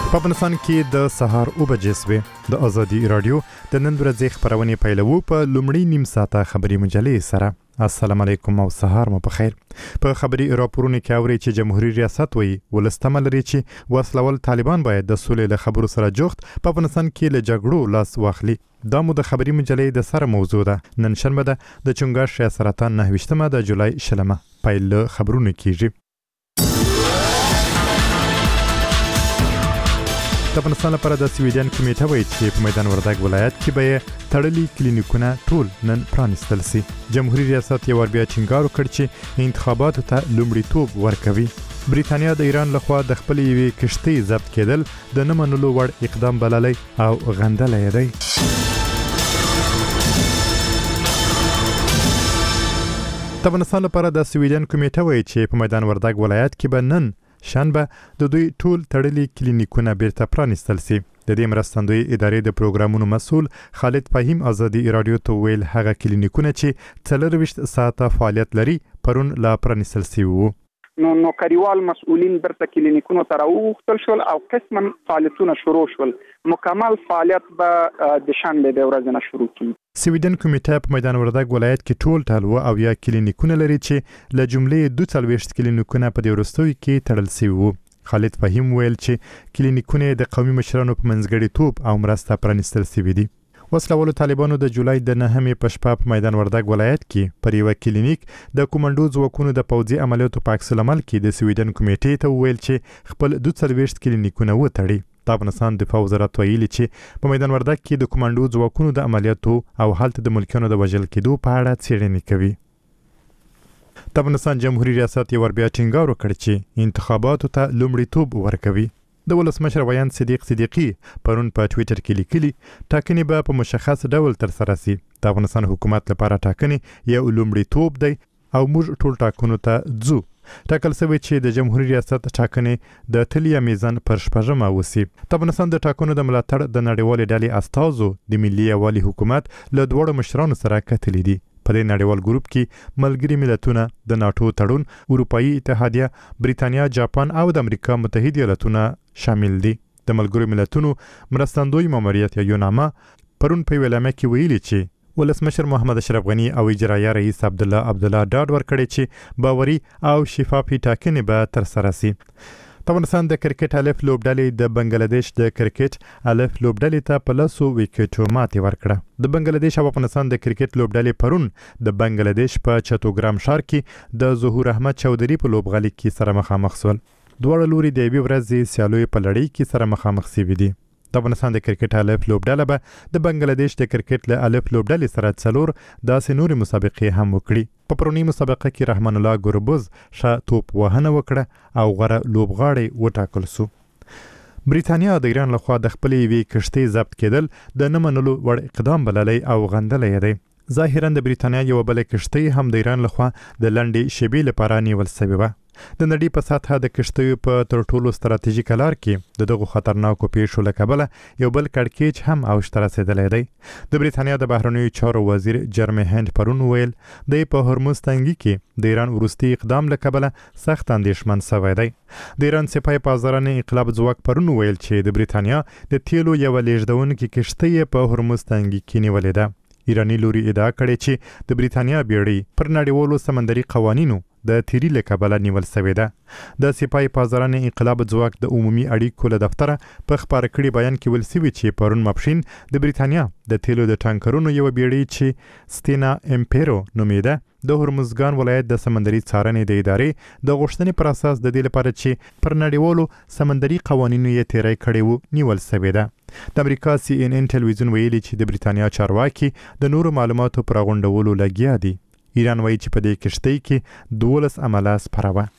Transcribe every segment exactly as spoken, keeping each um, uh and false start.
په افغانستان کې د سهار او بجسوي د ازادي رادیو د نن ورځې خبرونه پیلوو په لومړی نیم ساعته خبري مجلې سره. السلام علیکم او سهار مو په خیر. په خبري راپورونه کې اوري چې جمهوریت ریاست وایي ولستمه لري چې وسلول طالبان باید د سولې له خبرو سره جوخت په افغانستان کې له جګړو لاس واخلي. دا مو د خبري مجلې د سره موضوع ده. نن شنبه ده د چنګاښ سرطان نه وشتمه د جولای شلمه پیل خبرونه کیږي. د افغانستان لپاره د سویډن کمیټه وایي چې په میدان وردګ ولایت کې به تړلي کلینیکونه ټول نن پرانیستل سي. جمهوریت ریاست یو ور بیا ټینګار وکړ چې انتخاباتو ته لومړیتوب ورکوي. بریتانیا د ایران لخوا د خپل یوې کشتۍ ضبط کېدل د نه منلو وړ اقدام بللی او غندلی دی. د افغانستان لپاره د سویډن کمیټه وایي چې په میدان وردګ ولایت کې به نن شنبه د دوی ټول تړلي کلینیکونه بیرته پرانیستل سي. د دې مرستندوی ادارې د پروګرامونو مسؤل خالد فهیم ازادي رادیو ته ویل هغه کلینیکونه چې څلرویشت ساعته فعالیت لري پرون لا پرانیستل سي وو. نو نو کریوال مسؤلین برته کلینیکونو ته راوغوښتل شول او قسما فعالیتونه شروع شول. مکمل فعالیت به د شنبه د ورځې نه شروع کیږي. سویډن کمیټه په میدان وردګ ولایت کې ټول ټال او یا کلینیکونه لري چې له جملې دوه څلوېښت کلینیکونه په دې وروستیو کې تړل شوي وو. خالد فهیم ویل چې کلینیکونه د قومي مشرانو په منځګړیتوب او مرسته پرانیستل شوي دي. وسلوالو طالبانو د جولای د نهمې په شپه په میدان وردګ ولایت کې پر یو کلینیک د کومانډو ځواکونو د پوځي عملیاتو په عکس العمل کې د سویډن کمیټې ته ویل چې خپل دوه څلوېښت کلینیکونه وتړي. د افغانستان دفاع وزارت ویلي چې په میدان وردګ کې د کومانډو ځواکونو د عملیاتو او هلته د ملکیانو د وژل کېدو په اړه څېړنې کوي. د افغانستان جمهوریت ریاست یو ور بیا ټینګار وکړ چې انتخاباتو ته لومړیتوب ورکوي. د ولسمشر ویان صدیق صدیقی پرون په ټویټر کې لیکلي ټاکنې به په مشخص ډول تر سره سي. د افغانستان حکومت لپاره ټاکنې یو لومړیتوب دی او موږ ټول ټاکنو ته ځو. ټاکل شوی چې د جمهوریت ریاست ټاکنې د تلیا میزان پر شپږمه وسی. د افغانستان د ټاکنو د ملاتړ د نړیوالې ډلې استازو د ملي یووالي حکومت له دوړو مشرانو سره کتلې دي. په دې نړیوال ګروپ کې ملګري ملتونه، د ناتو تړون، اروپאי اتحادیه، بریتانیا، جاپان او د امریکا متحده ایالاتونه شامل دي. د ملګرو ملتونو مرستندوی ماموریت یا یوناما پرون په ویلامه کې ویلي چې ولسمشر محمد اشرف غنی او اجرایه رئیس عبد الله عبد الله ډاډ ورکړي چې باوري او شفافي ټاکنې به تر سره سي. په افغانستان د کرکټ الف لوبډلې د بنگلاديش د کرکټ الف لوبډلې ته په لسو وکټو ماتې ورکړه. د بنگلاديش او افغانستان د کرکټ لوبډلې پرون د بنگلاديش په چتوګرام ښار کې د ظهور احمد چودري په لوبغالي کې سره مخامخ شول. دواړه لوري د یوې ورځې سیالوي په لړۍ کې سره مخامخ شوي دي. د افغانستان د کرکټ الف لوبډله به د بنگلاديش د کرکټ له الف لوبډلې سره څلور داسې نورې مسابقې هم وکړي. په پرونی مسابقه کې رحمان الله ګوربوز ښه توپ وهنه وکړه او غوره لوبغاړی وټاکل شو. بریتانیا د ایران لخوا د خپلې یوې کشتۍ ضبط کېدل د نه منلو وړ اقدام بللی او غندلی دی. ظاهرا د بریتانیا یو بل کشتۍ هم د ایران لخوا د لنډې شیبې لپاره نیول شوې وه. د نړۍ په سطحه د کشتیو په تر ټولو ستراتیژیک لار کې د دغو خطرناکو پیښو له کبله یو بل کړکېچ هم اوج ته رسېدلی دی. د بریتانیا د بهرنیو چارو وزیر جرمی هند پرون ویل دی په هرمز تنګي کې د ایران وروستي اقدام له کبله سخت اندېښمن شوی دی. د ایران سپاه پاسداران انقلاب ځواک پرون ویل چې د بریتانیا د تیلو یوه لیږدونکې کشتۍ په هرمز تنګي کې نیولې ده. ایرانی لوري ادعا کړې چې د بریتانیا بیړۍ پر نړیوالو سمندري قوانینو د تیری له کبله نیول شوې ده. د سپاه پاسداران انقلاب ځواک د عمومي اړیکو له دفتره په خپاره کړي بیان کې ویل شوي چې پرون ماپښین د بریتانیا د تیلو د ټانکرونو یوه بیړۍ چې ستینا امپیرو نومیده د هرمزګان ولایت د سمندري څارنې د ادارې د غوښتنې پر اساس د دې لپاره چې پر نړیوالو سمندري قوانینو یې تیری کړی وو نیول شوې ده. د امریکا سی ان ان ټلویزیون ویلي چې د بریتانیا چارواکي د نورو معلوماتو پر غونډولو لګیا دي. ایران وایي چې په دې کشتۍ کې دولس عمله سپره وه.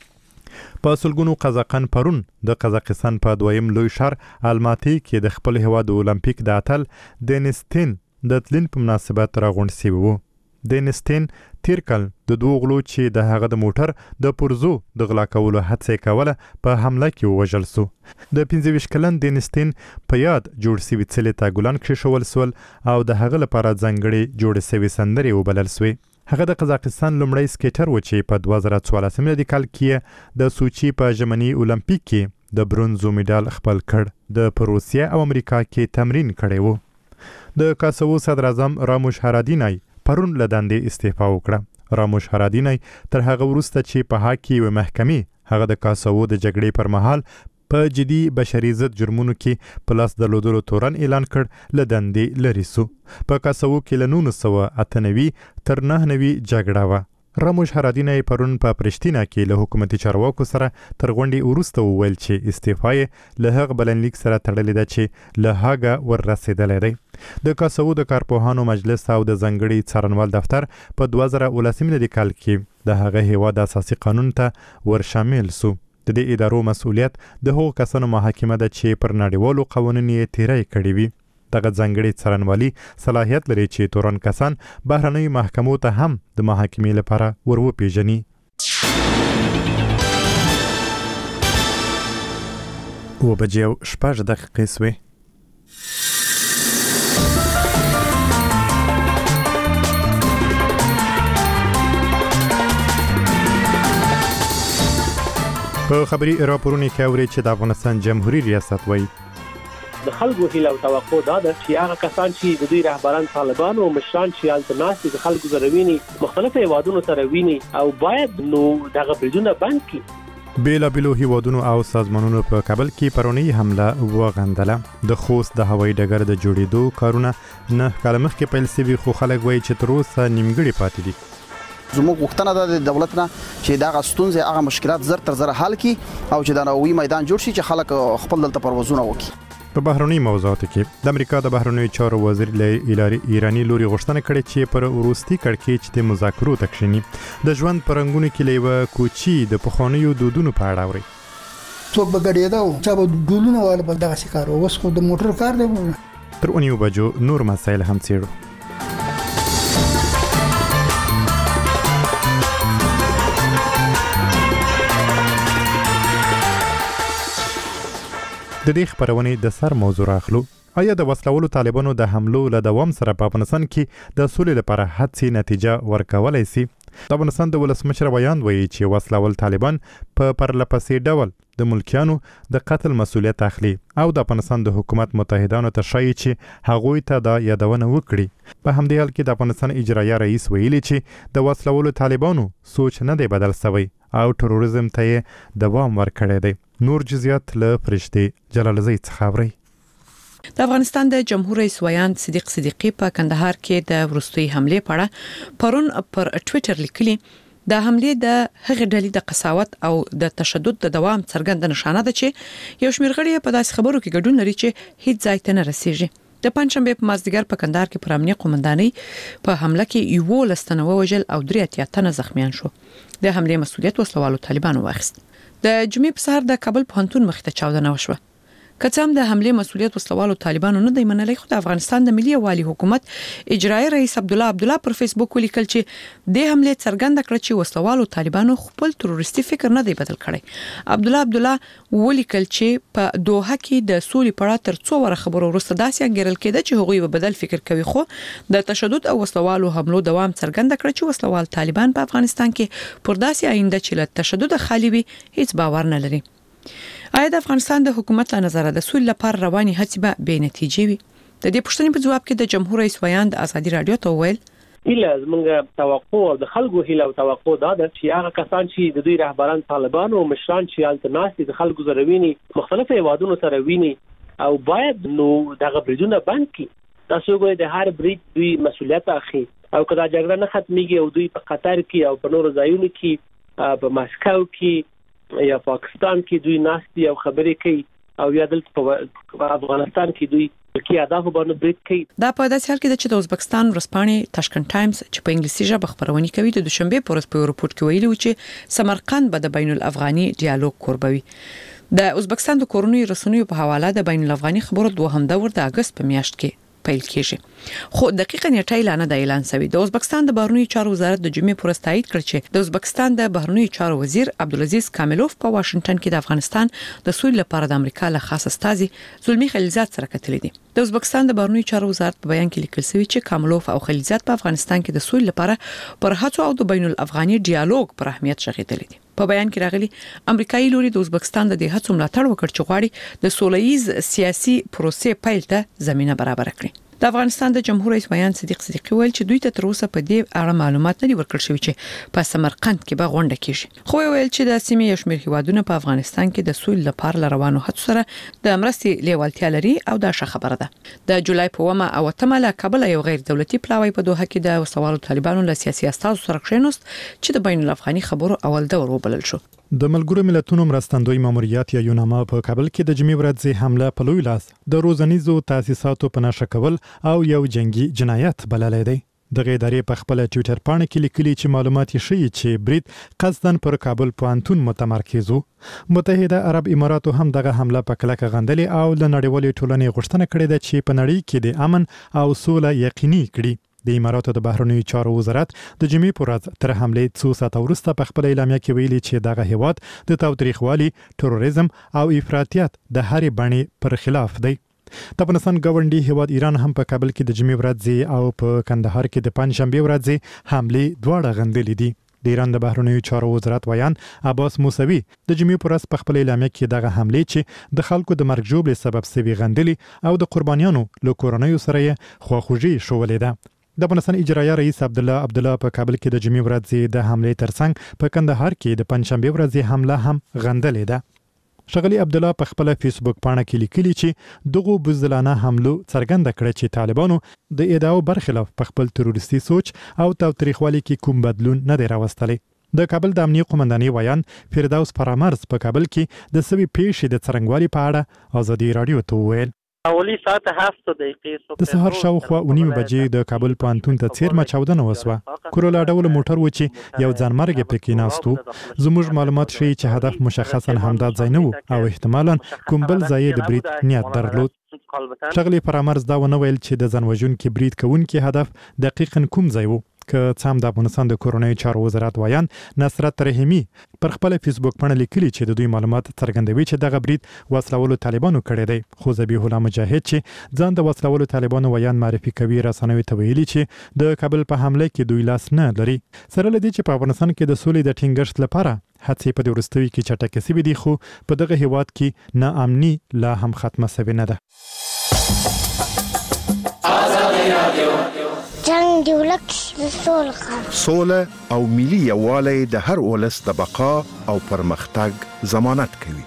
په سلګونو قزاقان پرون د قزاقستان په دویم لوی ښار الماتي کې د خپل هیواد اولمپیک د اتل دینستین د تلین په مناسبت راغونډ شوي وو. دینستین تیر کال د دوه غلو چې د هغه د موټر د پرزو د غلا کولو هڅه کوله په حمله کې ووژل شو. د پنځه ویشت کلن دینستین په یاد جوړ شوي څلې ته ګلان کښېښول شول او د هغه لپاره ځانګړې جوړې شوې سندرې وبلل شوې. هغه د قزاقستان لومړی سکیټر و چې په دوه زره څوارلسم کال کې د سوچي په ژمني اولمپیک کې د برونزو میډال خپل کړ. د روسیه او امریکا کې تمرین کړی وو. د کاسوو صدر اعظم راموش هرادینای پرون له دندې استعفا وکړه. راموش هرادینای تر هغه وروسته چې په حق کې و محکمې هغه د کاسوو د جګړې پر مهال په جدي بشري ضد جرمونو کې په لاس درلودلو تورن اعلان کړ له دندې لرې سو. په کاسوو کې له نولس سوه اته نوي تر نهه نوي جګړه وه. راموش هرادینای پرون په پرشتینا کې له حکومتي چارواکو سره تر غونډې وروسته وویل چې استعفا یې له هغه بلنلیک سره تړلې ده چې له هغه ور رسېدلی دی. د کاسوو د کارپوهانو مجلس او د ځانګړي څارنوال دفتر په دوه زره اوولسم میلادي کال کې د هغه هیواد اساسي قانون ته ور شامل سو. د دې ادارو مسؤلیت د هغو کسانو محاکمه ده چې پر نړیوالو قوانینو یې تیری کړی وي. دغه ځانګړي څارنوالي صلاحیت لري چې تورن کسان بهرنیو محکمو ته هم د محاکمې لپاره ور وپیژني. و بجې او شپږ دقیقې سوې. په خبري راپورونو کې اوري چې د افغانستان جمهوریت ریاست وایي د خلکو هیله او توقع دا ده چې هغه کسان چې د دوی رهبران طالبان او مشران چې التناسي د خلکو سره ویني مختلفو هیوادونو سره ویني او باید نو دغه بریدونه بند کړي. بیلا بیلو هیوادونو او سازمانونو په کابل کې پرونی حمله وغندله. د خوست د هوایي ډګر د جوړېدو کارونه نه کال مخکې پیل شوي خو خلک وایي چې تر اوسه نیمګړي پاتې دي. زموږ غوښتنه ده د دولت نه چې دا غستونځه هغه مشکلات زر تر زر حل کړي او چې دا نوې میدان جوړ شي چې خلک خپل دلته پروازونه وکړي. په بهرنی موضوعاتو کې د امریکا د بهرنیو چارو وزیر له ایرانی لوري غوښتنه کړې چې پر وروستي کړکېچ د مذاکرو تکشینی د ژوند پرنګونو کې لیوه کوچی د پخوانیو دودونو په اړه اوري. څوک بغړېدا او چې به ګولونه والا بل دغه کار اوس خو د موټر کار دی. تر اونیو بجو نور مسایل هم څېړو. د دې خبرونې د سر موضوع راخلو. آیا د وسلوالو طالبانو د حملو له دوام سره په افغانستان کې د سولې لپاره هڅې نتیجه ورکولای شي؟ د افغانستان د ولسمشر بیان وایي چې وسلوال طالبان په پرلپسې ډول د ملکیانو د قتل مسؤلیت اخلي او د افغانستان د حکومت متحدانو ته ښایي چې هغوی ته دا یادونه وکړي. په همدې حال کې د افغانستان اجرایه رئیس ویلي چې د وسلوالو طالبانو سوچ نه دی بدل شوی او تروریزم ته یې دوام ورکړی دی. نور جزئیات له فرشتې جلالزی څخه اوري. د افغانستان د جمهور رئیس ویاند صدیق صدیقی په کندهار کې د وروستي حمله پړه پرون پر ټوئیټر لیکلي د حملې د هغې ډلې د قساوت او د تشدد د دوام څرګند نشانه ده چې یو شمېر غړي په داسې خبرو کې ګډون لري چې هیڅ ځای ته نه رسیږي. د پنځشنبه په مازدیګر په کندهار کې پر امنیه قومندانۍ په حمله کې یو لستنه وژل او درې اتیا تنه زخمیان شو. د حملې مسؤلیت وسلوالو طالبانو واخیست. د جمعې په سهار د کابل پوهنتون مخ ته چاودنه وشوه. که څه هم د حملې مسؤلیت وسلوالو طالبانو نه دی منلی، خو د افغانستان د ملي یووالي حکومت اجرایي رئیس عبد الله عبد الله پر فیسبوک ولیکل چې د حملې څرګنده کړه چې وسلوالو طالبانو خپل تروریستي فکر نه دی بدل کړی. عبد الله عبد الله ولیکل چې په دوحه کې د سولې پړه تر څو ور خبرو وروسته داسې انګیرل کېده چې هغوی به بدل فکر کوي، خو د تشدد او وسلوالو حملو دوام څرګنده کړ چې وسلوال طالبان په افغانستان کې پر داسې آینده چې له تشدد خالي وي هیڅ باور نه لري. آیا د افغانستان د حکومت له نظره د سولې لپاره رواني هڅې به بې نتیجې وي؟ د دې پوښتنې په ځواب کې د جمهور رئیس ویاند ازادي رادیو ته وویل هیله زموږ توقع او د خلکو هیله او توقع دا ده چې هغه کسان چې د دوی رهبران طالبان او مشران چې التناسي د خلکو سره ویني مختلفو هیوادونو سره ویني او باید نو دغه بریدونه بند کړي. تاسو ګورئ د هر برید دوی مسؤلیت اخلي او کله جګړه نه ختميږي او دوی په قطر کې او په نورو ځایونو کې په ماسکو کې یا پاکستان کې دوی ناستي او خبرې کوي او یا دلته په افغانستان کې دوی کې اهداف باندې برید کوي. دا په داسې حال کې چې د ازبکستان ورځپاڼې تاشکند ټایمز چې په انګلیسي ژبه خبرونه کوي د دوشنبه په ورځ په رپورت کې ویلي و چې سمرقند به د بین الافغاني ډیالوګ کوربوي. د ازبکستان د کورنیو رسنیو په حواله د بین الافغاني خبرو دوهم دور د اگست په میاشت کې پیل کیږي، خو دقیقاً نیټه اعلان نه اعلان شوی. د ازبکستان د بهرنیو چارو وزارت د جمعې پر ورځ تایید کړ چې د ازبکستان د بهرنیو چارو وزیر عبدالعزیز کاملوف په واشنگټن کې د افغانستان د سولې لپاره د امریکا له خاص استازي زلمی خلیلزاد سره کتلې دي. د ازبکستان د بهرنیو چارو وزارت په بیان کې لیکل شوی چې کاملوف او خلیلزاد په افغانستان کې د سولې لپاره پر هڅو او د بین الافغاني ډیالوګ پر اهمیت شغېدلې دي. په بیان کې راغلي امریکایي لوري د ازبکستان د هڅو ملاتړ وکړ چې غواړي د سولهییز سیاسي پروسې پیل ته زمينه برابر کړي. د افغانستان د جمهور رئیس ویان صدیق صدیقی ویل چې دوی ته تر اوسه په دې اړه معلومات نه دي ورکړل شوی چې په سمرقند کې به غونډه کیږي. خو ویل چې د سیمې یو شمېر هیوادونه په افغانستان کې د سولې لپاره روانو هڅو سره د مرستې لیوالتیا لري او دا ښه خبره ده. د جولای په اومه او اتمه له کابل یو غیر دولتي پلاوی په دوحه کې د وسوالو طالبانو له سیاسي استازو سره کښینوست چې د بین الافغاني خبرو اول دور وبلل شو. د ملګرو ملتونو مرستندوی ماموریت یا یوناما په کابل کې د جمعې ورځې حمله په لوی لاس د روزنیزو تاسیساتو په نشه کول او یو جنگي جنایت بللی دی. د ادارې په خپل ټوئیټر پاڼه کې لیکلي چې معلومات ښیي چې برید قصداً پر کابل پوهنتون متمرکز و. متحده عرب اماراتو هم دغه حمله په کلکه غندلې او له نړیوالې ټولنې غوښتنه کړې ده چې په نړۍ کې د امن او سوله یقیني کړي. د اماراتو د بهرنیو چارو وزارت د جمعې پر ورځ تر حملې څو ساعته وروسته په خپل اعلامیه کې ویلي چې دغه هیواد د تاوتریخوالي، تروریزم او افراطیت د هرې بڼې پر خلاف دی. د افغانستان ګاونډي هیواد ایران هم په کابل کې د جمعې ورځ او په کندهار کې د پنځشنبه ورځ حملې دواړه غندلې دي. د ایران د بهرنیو چارو وزارت ویان عباس موسوي د جمعې پر ورځ په خپل اعلامیه کې دغه حملې چې د خلکو د مرګ ژوبلې سبب سوي غندلې او د قربانیانو له کورنیو سره یې خواخوږي ښولې ده. د افغانستان اجرایه رئیس عبد الله عبد الله په کابل کې د جمعې ورځ د حملې ترڅنګ په کندهار کې د پنځشنبه ورځ حمله هم غندلې ده. شغلی عبد الله په خپل فیسبوک پاڼه کې لیکلي چې دغه بزدلانه حملو څرګنده کړ چې طالبانو د ادعاو برخلاف په خپل تروریستي سوچ او تاوتریخوالي کې کوم بدلون نه دی راوستلی. د کابل د امنیه قومندانۍ ویان فردوس پرامرز په کابل کې د سوي پیښې د څرنګوالي په اړه ازادي رادیو ته وویل. اولی ساعت هفت دقیقې د سهار شاوخوا ونیمه بجې د کابل پوهنتون ته څیرمه چاودنه وسوه. کورولا ډول موټر و چې یو ځانمرګ پکې ناست و. زموږ معلومات ښیي چې هدف مشخصا همدا ځای نه و او احتمالا کوم بل ځای د برید نیت درلود. شغلی پرامرز دا ونه ویل چې د ځان وژونکي برید کوونکي هدف دقیقاً کوم ځای و. که څام د افغانستان د کورونی چارو وزارت ویان نصرت رحیمی پر خپل فیسبوک باندې لیکلي چې د دوی معلومات څرګندوي چې دغه برید وسلوالو طالبانو کړی دی. خو ذبیح الله مجاهد چې ځان د وسلوالو طالبانو ویان معرفي کوي رسنوي ته ویلي چې د کابل په حمله کې دوی لاس نه لري. سره لدی چې په افغانستان کې د سولې د ټینګښت لپاره هڅې په ورستوي کې چټکې سوي دي، خو په دغه هیواد کې ناامني لا هم ختمه سوي نه ده. جنگ دی ولک سوله سوله او ملي یووالی د هر ولس د بقا او پرمختګ ضمانت کوي.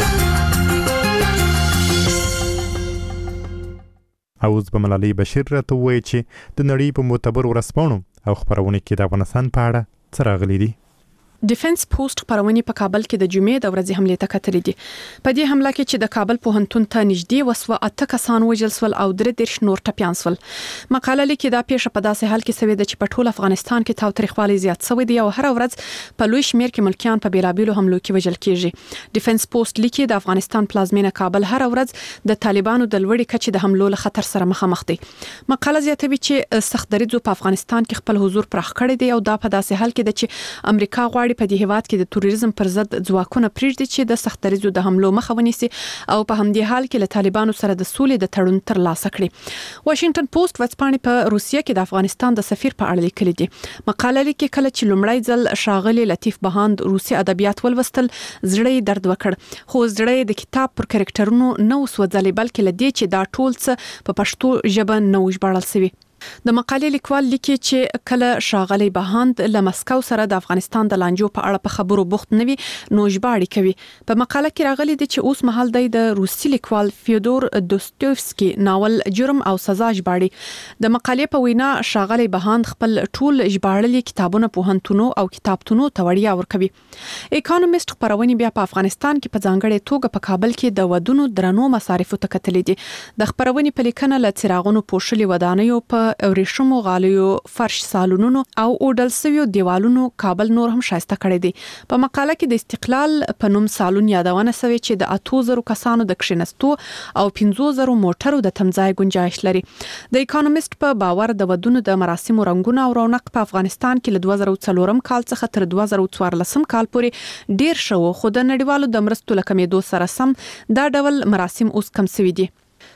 اوس به ملالۍ بشیر راته ووایي چې د نړۍ په معتبرو ورځپاڼو او خپرونو کې د افغانستان په اړه څه راغلي دي. ډیفنس پوسټ خبرونه په کابل کې د جمعې د ورځې حمله ته کتلې دي. په دې حمله کې چې د کابل پوهنتون ته نږدې وسوه اته کسان وژل شول او درې دیرش نور ټپیان شول. مقاله لیکي دا پیښه په داسې حال کې شوې ده چې په ټول افغانستان کې تاوتریخوالي زیات شوی دی او هر ورځ په لوی شمیر کې ملکیان په بیلابیلو حملو کې وژل کیږي. ډیفنس پوسټ لیکي د افغانستان پلازمینه کابل هر ورځ د طالبانو د لوړې کچې د حملو له خطر سره مخامخ دی. مقاله زیاتوي چې سخت دریځو په افغانستان کې خپل حضور پراخ کړی دی او دا په داسې حال کې ده چې امریکا غواړي په دې هیواد کې د توریزم پر ضد ځواکونه پریږدي چې د سخت دریځو د حملو مخه ونیسي او په همدې حال کې له طالبانو سره د سولې د تړون ترلاسه کړي. واشنگټن پوسټ ورځپاڼې په روسیه کې د افغانستان د سفیر په اړه لیکلي دي. مقاله لیکي کله چې لومړی ځل ښاغلي لطیف بهاند روسي ادبیات ولوستل زړه درد وکړ، خو زړه د کتاب پر کریکټرونو نه وسوځلې بلکې لدې چې دا ټول څه په پښتو ژبه نه وژباړل شوی. د مقالې لیکوال لیکي چې کله ښاغلي بهاند له مسکو سره د افغانستان د لانجو په اړه په خبرو بوخت نوي نو ژباړي کوي. په مقاله کې راغلي دي چې اوس مهال د روسي لیکوال فیودور دوستویفسکی ناول جرم او سزا ژباړي. د مقالې په وینا ښاغلي بهاند خپل ټول ژباړلي کتابونه پوهنتونو او کتابتونو ته وړیا ورکوي. اکونومیست خبرونه بیا په افغانستان کې په ځانګړې توګه په کابل کې د ودونو درنو مصارفو ته کتلې دي. د خبرونه په لیکنه له څراغونو پوښلي ودانیو په ورېښمو غالیو فرش سالونونو او اودل سویو دیوالونو کابل نور هم شایسته کړی دی. په مقاله کې د استقلال په نوم سالون یادونه شوی چې د اتو زرو کسانو د کښینستو او پنځو زرو موټرو د تمځای گنجائش لري. د اکونومیست په باور د ودونو د مراسمو رنگونه او رونق په افغانستان کې له دوه زره څلورم کال څخه تر دوه زره څوارلسم کال پورې ډیر شو، خو د نړیوالو د مرستو له کمېدو سره سم دا ډول مراسم اوس کم شوي دي.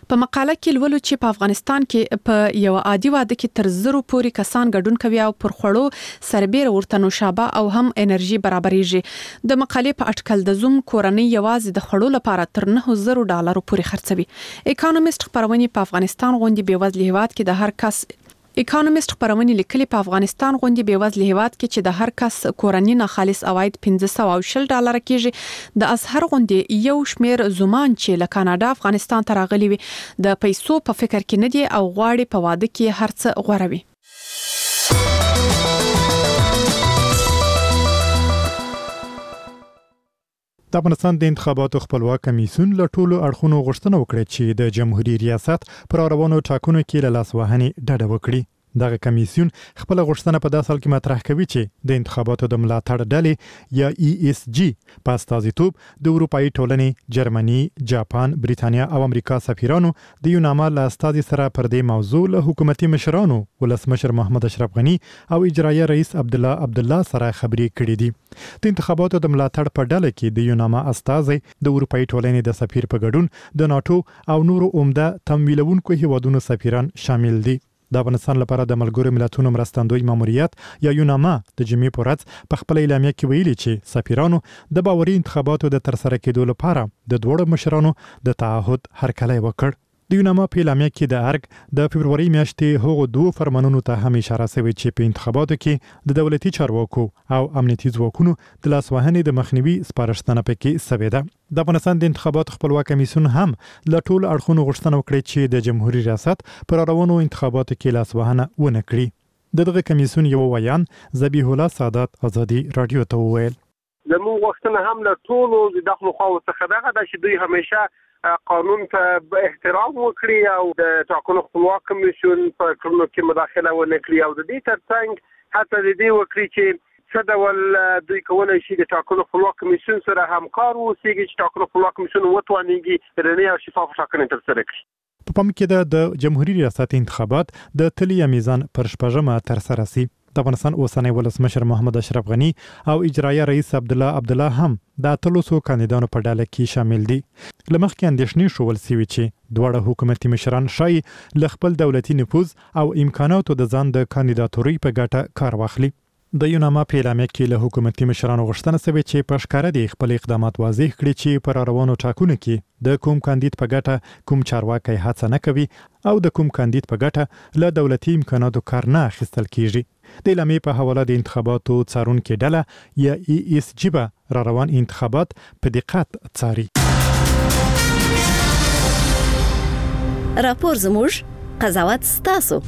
په مقاله کې لولو چې په افغانستان کې په یو عادي واده کې تر زرو پورې کسان ګډون کوي او پر خوړو سربېره ورته نوشابه او هم انرژي برابرېږي. د مقالې په اټکل د زوم کورنۍ یوازې د خوړو لپاره تر نه زره ډالر پورې خرڅوي. اکونومیست خبرونه په افغانستان غونډې بېوزله هیواد کې د هر کس اکونومیست خبرونه لیکلي په افغانستان غونډې بېوزله هیواد کې چې د هر کس کورنۍ نه خالص عواید پنځه سوه او شل ډالر کېږي. د ازهر غونډې یو شمیر زومان چې له کاناډا افغانستان ته راغلي وي د پیسو په فکر کې نه دي او غواړي په واده کې هر څه غوره وي. د افغانستان د انتخاباتو خپلواک کمیسیون له ټولو اړخونو غوښتنه وکړه چې د جمهوریت ریاست پر روانو ټاکنو کې له لاسوهنې ډډه وکړي. دغه کمیسیون خپل غوښتنه په داسې حال کې مطرح کوي چې د انتخاباتو د ملاتړ ډلې یا ای اس جی په استازیتوب د اروپאי ټولنې، جرمني، جاپان، بریتانیا او امریکا سفیرانو د یو نامه له استازي سره پر دې موضوع له حکومتي مشرانو ولسمشر محمد اشرف غنی او اجرایه رئیس عبد الله عبد الله سره خبرې کړې دي. د انتخاباتو د ملاتړ په ډله کې د یو نامه استازي د اروپאי ټولنې د سفیر په ګډون د ناتو او نورو عمده تمویلونکو هیوادونو سفیران شامل دي. د افغانستان لپاره د ملګرو ملتونو مرستندوی ماموریت یا یوناما د جمعې په ورځ په خپل اعلامیه کې ویلي چې سفیرانو د باوري انتخاباتو د ترسره کېدو لپاره د دوړو مشرانو د تعهد هرکلی وکړ. د یوناما په اعلامیه کې د ارګ د فبرवरी میاشتې هغو دوه فرمانونو ته هم اشاره شوې چې په انتخاباتو کې د دولتي چارواکو او امنیتي ځواکونو د لاسوهنې د مخنیوي سپارښتنه پکې شوې ده. د افغانستان د انتخاباتو خپلواک کمیسیون هم له ټولو اړخونو غوښتنه وکړه چې د جمهوریت ریاست پر روانو انتخاباتو کې لاسوهنه ونه کړي. دغه کمیسیون یو ویان ذبیح الله سادات ازادي رادیو ته وویل زموږ غوښتنه هم له ټولو د داخلو خواو څخه دغه ده چې دوی همیشه قانون ته احترام وکړي او د ټاکنو خپلواک کمیسیون په کړنو کې مداخله ونه کړي او د دې ترڅنګ حتی د دې وکړي چې څه ډول دوی کولی شي د ټاکنو خپلواک کمیسیون سره همکار واوسېږي چې ټاکنو خپلواک کمیسیون وتوانېږي رڼې او شفافه ټاکنې ترسره کړي. په پام کې ده د جمهوریت ریاست انتخابات د تلي میزان پر شپږمه ترسره شي. د افغانستان اوسنی ولسمشر محمد اشرف غنی او اجرایه رئیس عبد الله عبد الله هم د اتلسو کاندیدانو په ډله کې شامل دي. لمخکې اندېښنې شول سوي چې دواړه حکومتي مشران شای ل خپل دولتي نفوذ او امکاناتو د ځان د کاندیداتوري په ګټه کار واخلي. د یوناما په اعلامیه کې له حکومتي مشرانو غوښتنه شوې چې په ښکاره د خپل اقدامات واضح کړي چې پر روانو ټاکنو کې د کوم کاندید په ګټه کوم چارواکي هڅه نه کوي او د کوم کاندید په ګټه له دولتي امکاناتو کار نه اخیستل کیږي. د اعلامیې په حواله د انتخاباتو څارونکو ډله یا ای اس جی به را روان انتخابات په دقت څاري. راپور زموږ قضاوت ستاسو.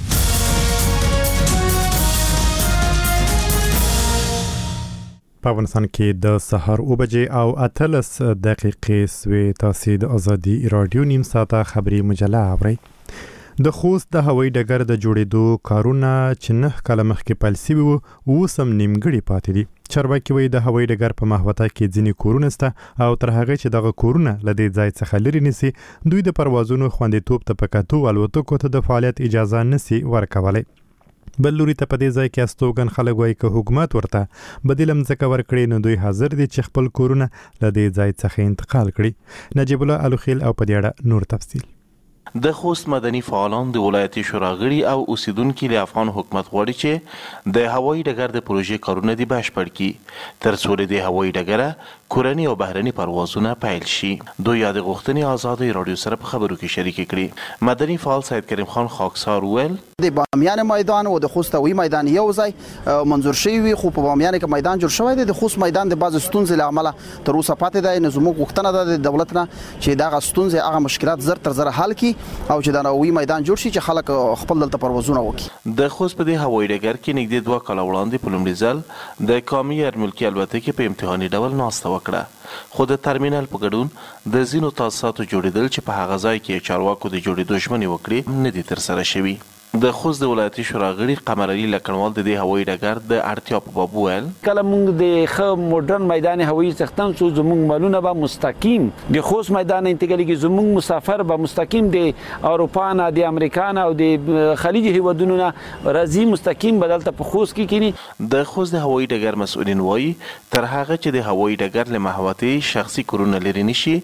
په افغانستان کې د سهار او بجې او اتلس دقیقې سوي تاسو د ازادي رادیو نیم ساعته خبري مجله اورئ. د خوست د هوایي ډګر د جوړېدو کارونه چې نه کاله مخکې پیل شوي وو اوس هم نیمګړي پاتې دي. چارواکي وایي د هوایي ډګر په محوطه کې ځینې کورونه شته او تر هغه چې دغه کورونه له دې ځای څخه لرې نشي دوی د پروازونو خوندیتوب ته په کتو الوتکو ته د فعالیت اجازه نشي ورکولی. بل لوري ته په دې ځای کې استوګن خلک وایي که حکومت ورته بدیل مځکه ورکړي نو دوی حاضر دي چې خپل کورونه له دې ځای څخه انتقال کړي. نجیب الله الوخیل او په دې اړه نور تفصیل. د خوست مدني فعالان د ولایتي شورا غړي او اوسیدونکو له افغان حکومت غواړي چې د هوایي ډګر د پروژې کارونه دی بشپړ کړي تر څو د هوایي ډګر کورنی او بهرني پروازونه پیل شي. دوی یاد غوښتنې آزادي رادیو سره په خبرو کې شریک کړي. مدني فعال سید کریم خان خاکسار ویل د بامیان میدان او د خوست وی میدان یو ځای منظور شوی خو په بامیان کې میدان جوړ شوی دی. د خوست میدان د بعض ستونزې له امله تر اوسه پاتې دی. نو زموږ غوښتنه ده د دولت نه چې دا ستونزې هغه مشکلات زر تر زر حل کړي او چې دا نوې میدان جوړ شي چې خلک خپل دلته پروازونه وکړي. د خوست په دې هوایي ډګر کې نږدې دوه کاله وړاندې په لومړي ځل د قومي اېرملکي الوتکې په امتحاني ډول ناسته وکړه خو د ترمینل په ګډون د ځینو تاسیساتو جوړېدل چې په هغه ځای کې چارواکو د جوړېدو ژمنې وکړې نه دي ترسره شوي. د خوست د ولایتي شورا غړي قمر علي لکنوال د دې هوایي ډګر د اړتیا په باب وویل کله موږ د ښه موډرن میدان هوایي څښتن څو زموږ مالونه به مستقیم د خوست میدان انتقالېږي. زموږ مسافر به مستقیم د اروپا نه د امریکا نه او د خلیج هیوادونو نه راځي مستقیم به دلته په خوست کې کینی. د خوست د هوایي ډګر مسؤلین وایي تر هغه چې د هوایي ډګر له محوطې شخصي کورونه لرې نشي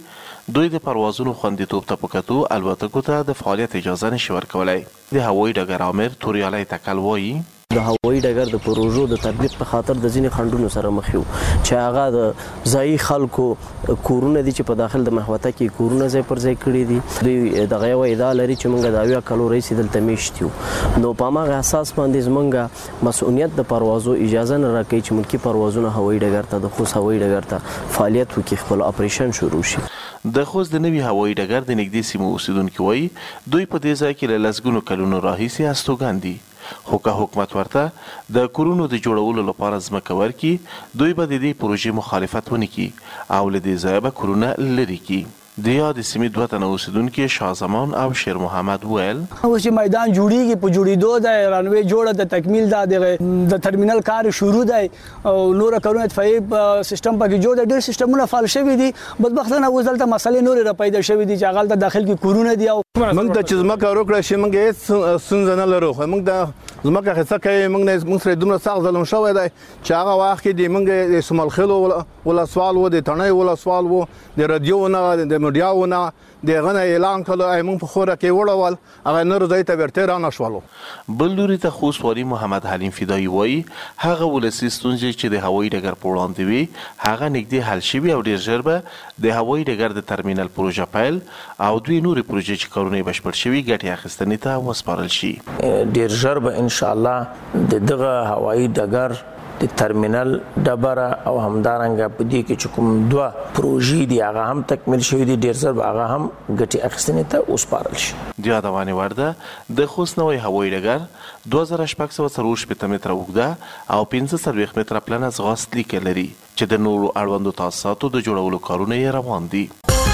دوی د پروازونو خوندیتوب ته په کتو الوتکو ته د فعالیت اجازه نشي ورکولی. د هوایي ډګر امیر توریالی تکل وایي د هوایي ډګر د پروژو د تطبیق په خاطر د ځینې خنډونو سره مخ یو چې هغه د ځایي خلکو کورونه دي چې په داخل د محوطه کې کورونه ځای پر ځای کړي دي. دوی دغه یو ادعا لري چې موږ د اویا کالو رئیس دلته میشت یو، نو په هماغه اساس باندې زموږ مسؤلیت د پروازو اجازه نه راکوي چې ملکي پروازونه هوایي ډګر ته د خوست هوایي ډګر ته فعالیت وکړي، خپل اپریشن شروع شي. د خوست د نوي هوایي ډګر د نږدې سیمو اوسیدونکي وایي دوی په دې ځای کې له لسګونو کلونو راهیسې استوګن دي، خو که حکومت ورته د کورونو د جوړولو لپاره ځمکه ورکړي دوی به د دې پروژې مخالفت ونه کړي او له دې ځایه به کورونه لرې کړي. د یاد سیمې دوه تنه اوسیدونکي شاه زمان او شیر محمد ویل اوس چې میدان جوړیږي په جوړېدو دی، رنوی جوړه د تکمیل ده، د ترمینل کار شروع دی او نور کارونه اتفاقي سیستم پکې جوړ دی، ډېر سیستمونه فعال شوي دي. بدبختانه اوس دلته مسلې نورې را پیدا شوي دي چې هغه دلته داخل کې کورونه دي. او موږ د چې ځمکه ورکړه شي موږ هېڅ ستونزه نه لرو، خو موږ د ځمکه اخیسته کوي موږ موږ سره دومره سخت ظلم شوی دی چې هغه وخت کې د موږ د سمالخیلو ولسوال و، د تڼۍ ولسوال و، د رادیو نه د میډیاو نه دغه نه اعلان کړو ای موږ په خوره کې وړول هغه نور ځای ته ورته را نشولو. بل لوري ته خوست والي محمد حلیم فدایي وایي هغه ولسي ستونزې چې د هوایي ډګر په وړاندې وي هغه نږدې حل شوي او ډېر ژر به د هوایي ډګر د ترمینل پروژه پیل او دوی نورې پروژې چې کارونه یې بشپړ شوي ګټې اخیستنې ته وسپارل شي. ډېر ژر به انشاءالله د دغه هوایي ډګر د ترمینل ډبره او همدارنګه په دې کې چې کوم دوه پروژې دي هغه هم تکمیل شوي دي، ډېر زر به هغه هم ګټې اخیستنې ته وسپارل شي. د یادونې وړ ده د خوست نوی هوایي ډګر دوه زره شپږ سوه څلور شپېته متره اوږده او پنځه څلوېښت متره پلنه ځغاست لیکه لري چې د نورو اړوندو تاسیساتو د جوړولو کارونه یې روان دي.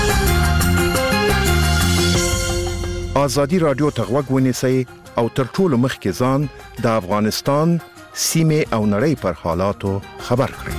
ازادي راډیو ته غوږ ونیسئ او تر ټولو مخکې ځان د افغانستان سیمې او نړۍ پر حالاتو خبر کړئ.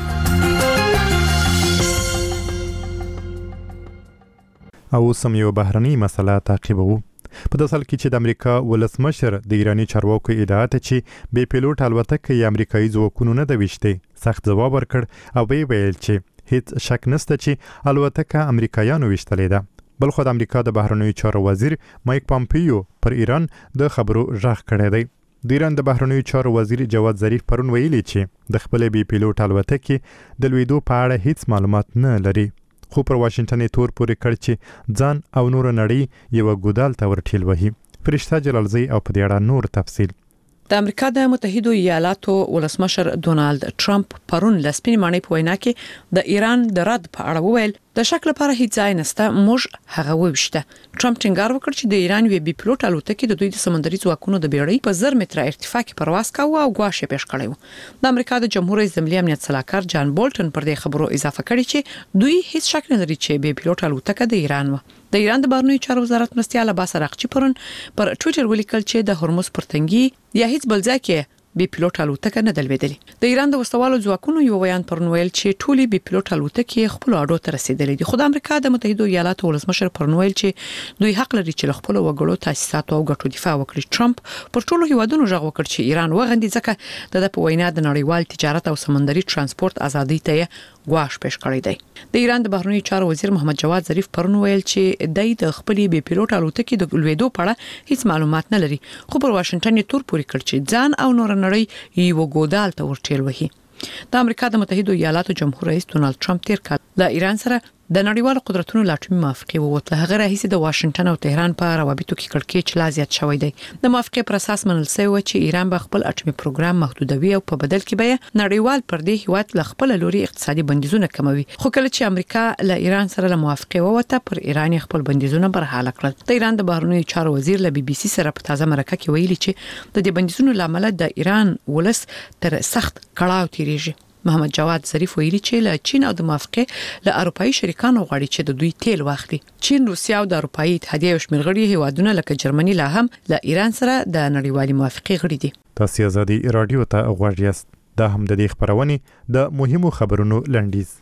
او سم یو بهرنۍ مسله تعقیبوو. په داسې حال کې چې د امریکا ولسمشر د ایراني چارواکو ادعا ته چې بې پیلوټ الوتکه یې امریکایي ځواکونو نه ده ویشتې سخت ځواب ورکړ او ویې ویل چې هیڅ شک نشته چې الوتکه امریکایانو ویشتلې ده. بل خو د امریکا د بهرنیو چارو وزیر مایک پامپیو پر ایران د خبرو ژغ کړی دی. د ایران د بهرنیو چارو وزیر جواد ظریف پرون ویلي چې د خپلې بې پیلوټ الوتکې د لوېدو په اړه هیڅ معلومات نه لري، خو پر واشنګټن یې تور پورې کړ چې ځان او نور نړۍ یو ګودال ته ورټیل وهي. فرشته جلالزی او په دې اړه نور تفصیل. د امریکا د متحده ایالاتو ولسمشر ډونالد ټرمپ پرون لسپین معنی په وینا کې د ایران د رد په اړه وویل د شک لپاره هیڅ ځای نشته، موږ هغه وویشته. ټرمپ ټینګار وکړ چې د ایران وی بي پیلوټ الوتکې د دوی د سمندري ځواکونو د بیړۍ په زر متره ارتفاع کې پرواز کاوه او ګواښ یې پیښ کړی و. د امریکا د جمهور رئیس د ملي امنیت سلاکار جان بولټن پر دې خبرو اضافه کړی چې دوی هیڅ شک نه لري چې بي پیلوټ الوتکه د ایران و. د ایران د بهرنیو چارو وزارت مرستیال عباس عراقچي پرون پر ټوئیټر ولیکل چې د هرمز پر تنګي یا هیڅ بل ځای کې بي پیلوټ الوتکه نه دلوېدلې. د ایران د وسوالو ځواکونو یو بیان پرون ویل چې ټولي بي پیلوټ الوتکې خپل اډو ته رسیدلې دي، خو د امریکا د متحده ایالاتو ولسمشر پرون ویل چې دوی حق لري چې خپل وګړو تاسیسات او ګټو دفاع وکړي. ټرمپ پر ټولو هیوادونو ژغ وکړ چې ایران وغندي ځکه د په وینا د نړیوال تجارت او سمندري ترانسپورت ازادي ته ګواښ پیښ کړی دی. د ایران د بهرنیو چارو وزیر محمد جواد ظریف پرون ویل چې دای د خپل بي پیلوټ الوتکې د لوېدو په اړه هیڅ معلومات نه لري، خو پر واشنګټن یې تور پورې کړ چې ځان او نور نړۍ یو ګودال ته ورټیل وهي. د امریکا د متحده ایالاتو جمهور رئیس ډونالد ټرمپ تیر کال د ایران سره د نړیوالو قدرتونو لا ټیمي موافقه ووتله. هغه راهیسې د واشنګټن او تهران په روابطو کې کړکېچ لا زیات شوی دی. د موافقه پر اساس منل شوی و چې ایران به خپل اټومي پروګرام محدودوي او په بدل کې به نړیوال پر دې هیواد ل خپل لوري اقتصادي بندیزونه کموي. خو کله چې امریکا له ایران سره له موافقه ووته پر ایران خپل بندیزونه برحاله کړل. د ایران د بهرنیو چارو وزیر له بي بي سي سره په تازه مرکه کې ویلي چې د دې بندیزونو لامل د ایران ولس تر سخت کړهو تیریږي. محمد جواد ظریف ویلي چې له چین او د موافقه له اروپאי شریکانو غواړي چې د دوی تیل واخلي. چین، روسیا او د اروپאי اتحادیه او شمېر غړي هیوادونه لکه جرمني لا هم له ایران سره د نړیوالې موافقه غړي دي. تاسو ازادي رادیو ته غواړئ یاست. دا هم د دې خبرونه د مهمو خبرونو لنډیز.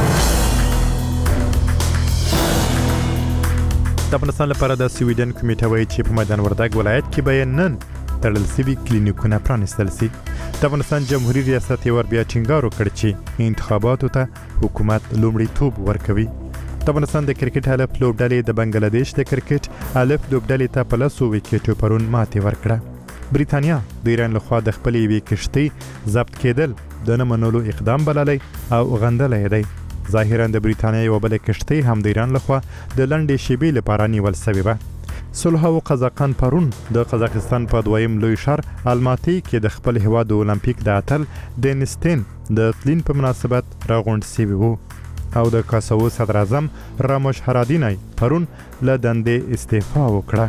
د افغانستان لپاره د سویډن کمیټه وایي چې په میدان وردګ ولایت کې به نن تړل شوي کلینیکونه پرانیستل شي. د افغانستان جمهوریت ریاست یې ور بیا ټینګار وکړ چې انتخاباتو ته حکومت لومړیتوب ورکوي. د افغانستان د کرکټ الف لوبډلې د بنگلاديش د کرکټ الف لوبډلې ته په لاسو وکټو پرون ماتې ورکړه. بریتانیا د ایران لخوا د خپلې وی کشتۍ ضبط کېدل د نه منلو اقدام بللی او غندلی دی. ظاهرا د بریتانیا یو بل کشتۍ هم د ایران لخوا د لنډې شیبې لپاره نیول شوې وه. صلح او قزاقستان پرون د قزاقستان په دویم لوی ښار الماتی کې د خپل هیواد اولمپیک د اتل دینستین د تلین په مناسبت راغونډ شوي وو او د کاساوو صدر اعظم راموش هرادینای پرون له دندې استعفا وکړه.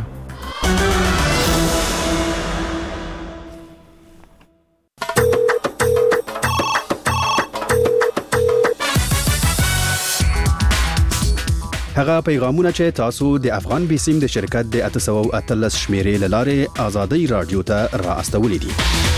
هغه پیغامونه چې تاسو د افغان بیسیم د شرکت د اته سوه اتلس شمیرې لاره آزادۍ رادیو ته را استولې دي.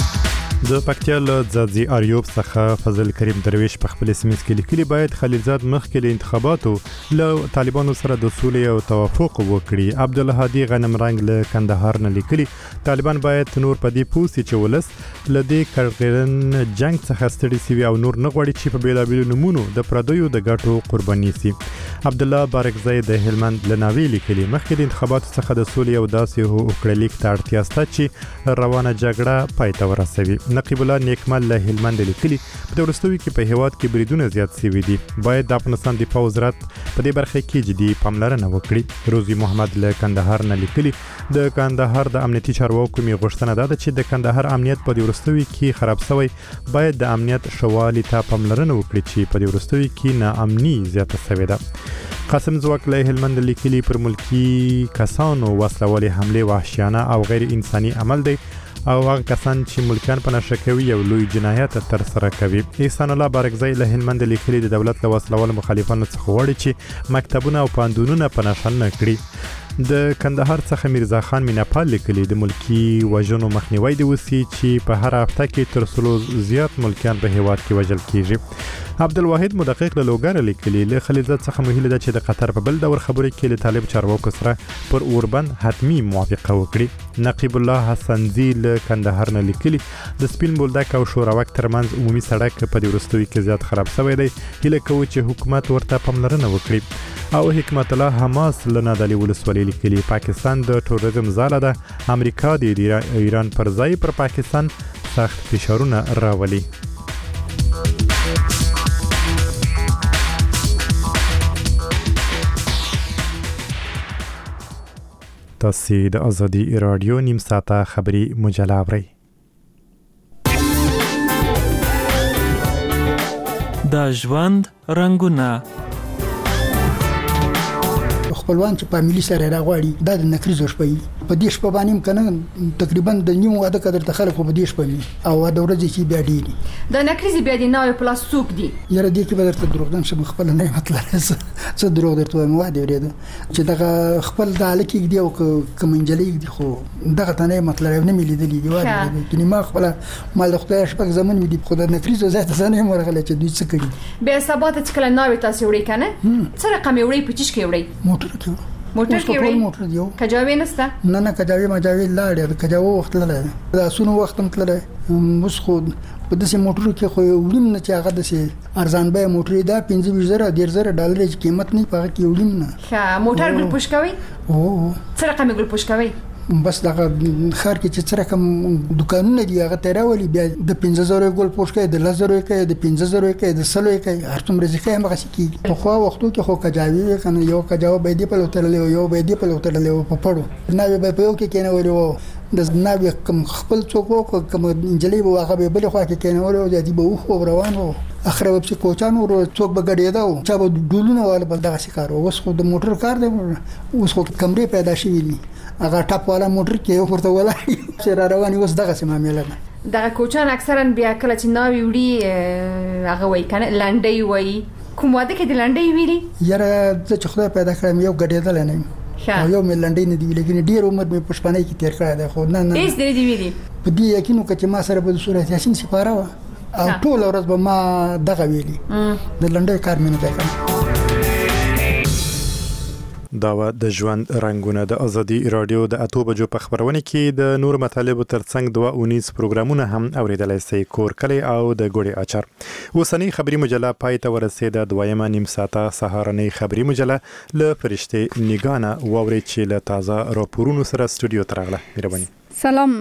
د پکتیا له ځاځي اریوب څخه فضل کریم درویش په خپل سیمز کې لیکلي باید خلیلزاد مخکې له انتخاباتو له طالبانو سره د سولې او توافق وکړي. عبدالهادي غنم رنگ له کندهار نه لیکلي طالبان باید نور په دې پوسي چې ولس له دې کړغرن جنگ څخه ستړي سي او نور نه غواړي چې په بیلابیلو نمونو د پردیو د ګټو قرباني سي. عبدالله بارکزی د هلمند لناوی لیکلي مخکې د انتخاباتو څخه د سولې او داسې هوکړه لیک ته اړتیا شته چې روانه جګړه پای ته ورسوي. نقیب الله نیکمل له هلمند لیکلي په وروستیو کې په هیواد کې بریدونه زیات شوي دي، باید د افغانستان د پوځ رات په دې برخه کې جدي پاملرنه وکړي. روزي محمد له کندهار نه لیکلي د کندهار د امنیتي چارواکو می غوښتنه ده چې د کندهار امنیت په دې وروستیو کې خراب شوی، باید د امنیت شوالي ته پاملرنه وکړي چې په دې وروستیو کې ناامني زیاته شوې ده. قاسم زواک له هلمند لیکلي پر ملکی کسانو وسلوالې حمله وحشیانه او غیر انساني عمل دی او هغه کسان چې ملکان په نشه کوي یو لوی جنایت تر سره کوي. احسان الله بارکزی له هلمند لیکلي د دولت له وسلوال مخالفانو څخه غواړي چې مکتبونه او پاندونونه په نشه نه کړي. د کندهار څخه میرزا خان میناپال لیکلي د ملکی وژنو مخنیوي دی وسی چې په هر هفته کې تر سلو زیات ملکیان په هیواد کې وژل کیږي. عبدالواحد مدقق له لوګر لیکلي له خلیلزاد څخه مهیله ده چې د قطر په بل دور خبرې کې له طالب چارواکو سره پر اوربند حتمی موافقه وکړي. نقیب الله حسنزی له کندهار نه لیکلي د سپین بولدک او شوراوک ترمنځ عمومي سړک په دې وروستیو کې زیات خراب شوی دی، هیله کوو چې حکومت ورته پاملرنه وکړي. او حکمت الله حماس له نادعلي ولسوالۍ لیکلي پاکستان د ټوریزم ځاله ده، امریکا د ایران پر ځای پر پاکستان سخت فشارونه راولي. تاسو د ازادي رادیو نیم ساعته خبري مجله اورئ. د ژوند رنگونه خپلوان چې په ملي سره راغواړي دا د نکریزو شپې په دې شپه باندې کنه تقریبا د نیمه واده قدر ته خلک په دې شپه او د ورځې چې بیا ډیری د نکریزي بیا د نوې پلاس سوق دي یاره دې کې به درته دروغ شم خپل نه مطلب څه دروغ درته مو واده ورېده چې دغه خپل د الکی دی او کمنجلې دی خو دغه ته نه مطلب نه ملي دی دی واده کې ما خپل مال د خدای شپه زمون وي خو د نکریزو زیات زنه مرغله چې دوی څه کړي به سبات چې کله نوې تاسو وړي کنه څه رقم وړي پچیش کې وړي موټر موټر کې وړي موټر دیو کجاوي نسته نه نه کجاوي مجاوي لاړ کجاو وخت لاله دا سونو وخت متلره مس خو په داسې موټر کې خو وړم نه چې هغه داسې ارزان به موټر دا پنځه ویشت زره ډیر زره ډالر چې قیمت نه پاره کې وړم نه ښه موټر ګل پوش کوي او څه رقم ګل پوش کوي بس دغه خار کې چې څه رقم دکانونه دی هغه تیراولي بیا د پنځه زره ګل پوش کوي د لس زره کوي د پنځه زره کوي د سلو کوي هر څومره ځکه هم غسی کیږي په خو وختو کې خو کجاوي کنه یو کجاو به دی په لوترلې یو به دی په لوترلې په پړو نه به په یو کې کینه ورو د ناوی کم خپل څوک کوم انجلې به هغه به بل خو کې کینه ورو د دې به خو روانو اخره وب چې کوچانو ورو څوک به غړېدا او چا به ډولونه وال بل دغه شکار اوس خو د موټر کار دی اوس خو کمرې پیدا شوې دي هغه ټاپ والا موټر کې ورته ولا چې را رواني اوس دغه سم معاملې ده دغه کوچان اکثرا بیا کله چې ناوی وړي هغه وای کنه لانډي وای کوم واده کې د لانډي ویلي یاره چې خدای پیدا کړم یو غړېدل نه او یو ملنډي نه دی ویلي ډیر عمر مې پښپانه کې تیر کړی دی خو نه نه هیڅ دی ویلي په دې یقینو چې ما سره په صورت یاسین سپاره او ټول ورځ به ما دغه ویلي د لنډي کار مې نه دی کړی. دا د ژوند رنگونه د ازادي رادیو د اتو بجو په خبرونه کې د نور مطالب ترڅنګ دوه اونیز پروګرامونه هم اوریدلای شئ. کور کلی او د ګوړې اچار. اوسنی خبری مجله پای ته ورسېده. دویمه نیم ساعته سهارنۍ خبری مجله له فرشته نگانه ووري چې له تازه راپورونو سره استودیو ته راغله. مهرباني. سلام،